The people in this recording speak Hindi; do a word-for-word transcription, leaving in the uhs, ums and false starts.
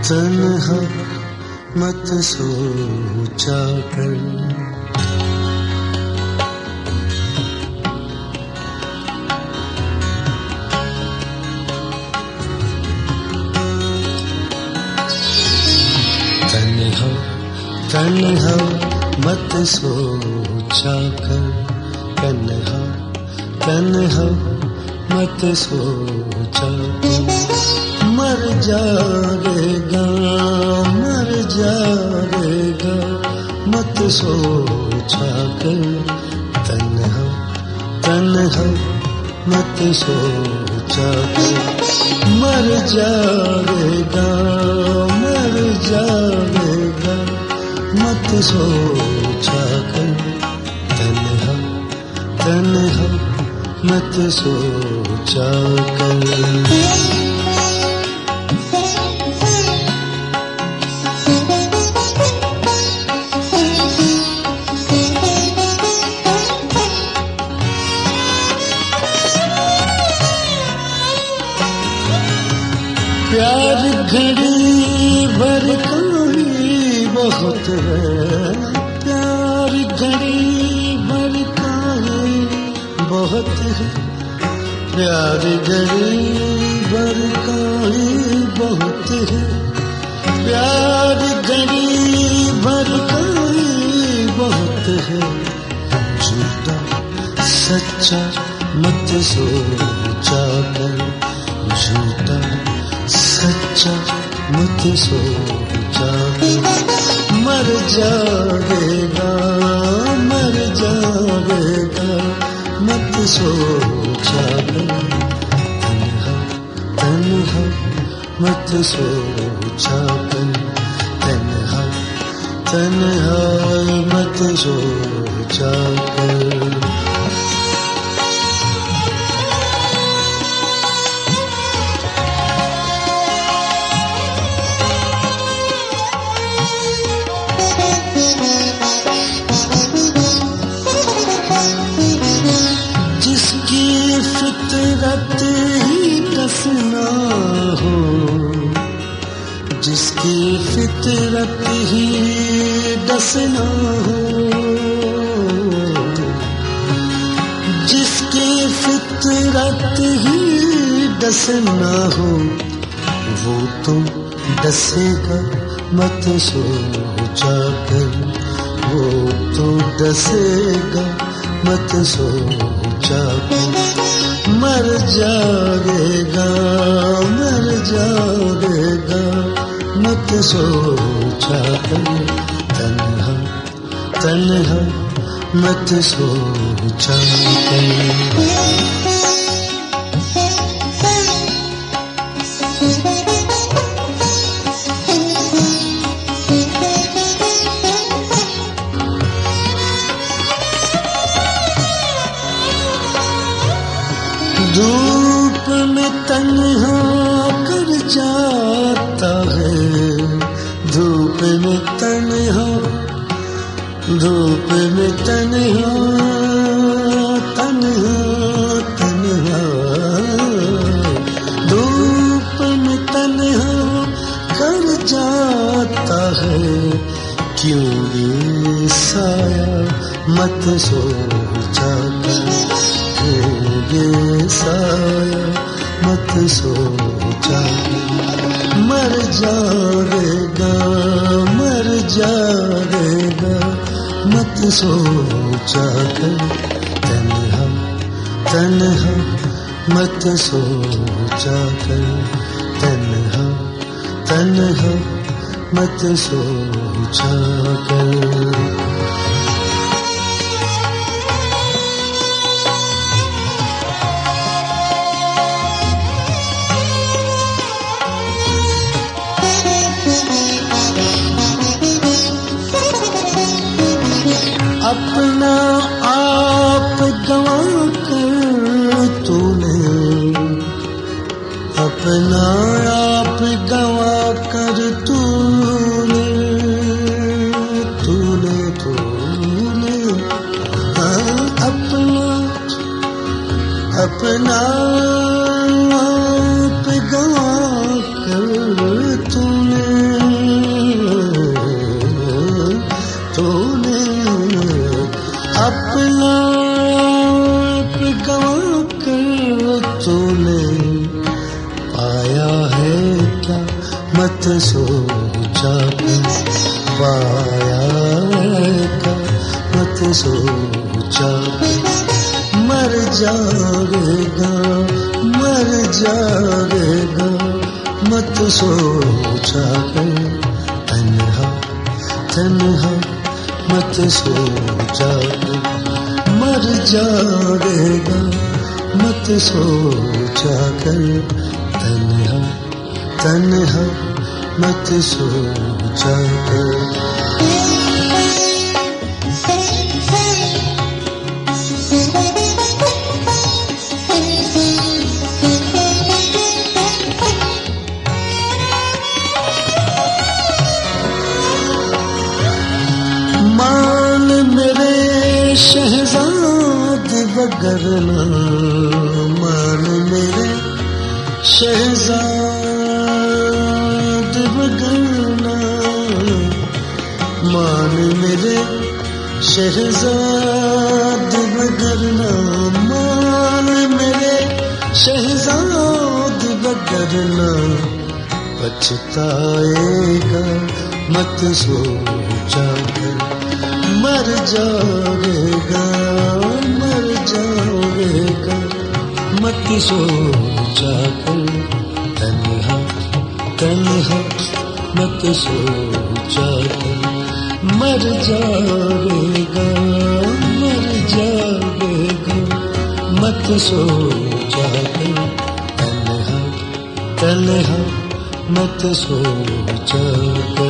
तन्हा मत सोचा कर, तन्हा तन्हा मत सोचा कर, तन्हा तन्हा मत सोचा कर, मर जाएगा मर जाएगा मत सोचा कर, तन्हा तन्हा मत सोचा कर, मर जाएगा मर जाएगा मत सोचा कर, तन्हा तन्हा मत सोचा कर। प्यार घड़ी भर का ही बहुत है, प्यार घड़ी भर का ही बहुत है, प्यार घड़ी भर का ही बहुत है, प्यार घड़ी भर का ही बहुत है, झूठा सच्चा मत सोचा कर, झूठा सच्चा मत सोचा कर, मर जाएगा मर जाएगा मत सोचा कर, तन्हा तन्हा मत सोचा कर, तन्हा तन्हा मत सोचा कर। जिसकी फितरत ही डसना हो, जिसकी फितरत ही डसना हो, जिसकी फितरत ही डसना हो, वो तो डसेगा मत सोचा कर, वो तो डसेगा मत सोचा कर, मर जाएगा मर जाएगा मत सोचा कर, तन्हा तन्हा मत सोचा कर। धूप में तन्हा कर जाता है, धूप में तन्हा धूप में तन्हा तन्हा तन्हा, धूप में तन्हा कर जाता है, क्यों ये साया मत सोचा कर, ये साया मत सोचा कर, मर जाएगा मर जाएगा मत सोचा कर, तन्हा तन्हा मत सोचा कर, तन्हा तन्हा मत सोचा कर। अपना आप गवा कर तूने, अपना आप गवा कर तूने तूने तो तूने पाया है क्या मत सोचा कर, पाया है क्या मत सोचा कर, मर जाएगा मर जाएगा मत सोचा कर, तन्हा तन्हा मत सोचा कर, मर जाएगा मत सोचा कर, तन्हा तन्हा मत सोचा कर। मान मेरे शहजाद वगरना, मान मेरे शहजाद वगरना, मान मेरे शहजाद वगरना, मान मेरे शहजाद वगरना, पछताएगा मत सोचा कर, मर जाएगा मर जाएगा मत सोचा कर, तन्हा तन्हा मत सोचा कर, मर जाएगा मर जाएगा मत सोचा कर, तन्हा तन्हा मत सोचा कर।